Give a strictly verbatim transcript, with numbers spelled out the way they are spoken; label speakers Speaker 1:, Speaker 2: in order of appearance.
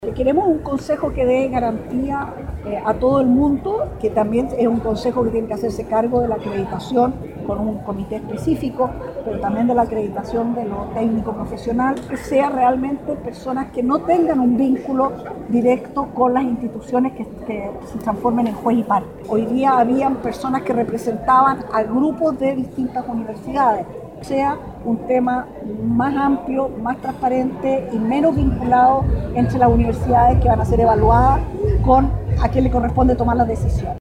Speaker 1: Queremos un consejo que dé garantía eh, a todo el mundo, que también es un consejo que tiene que hacerse cargo de la acreditación con un comité específico, pero también de la acreditación de lo técnico profesional, que sea realmente personas que no tengan un vínculo directo con las instituciones que, que se transformen en juez y parte. Hoy día habían personas que representaban a grupos de distintas universidades. Sea un tema más amplio, más transparente y menos vinculado entre las universidades que van a ser evaluadas con a quién le corresponde tomar las decisiones.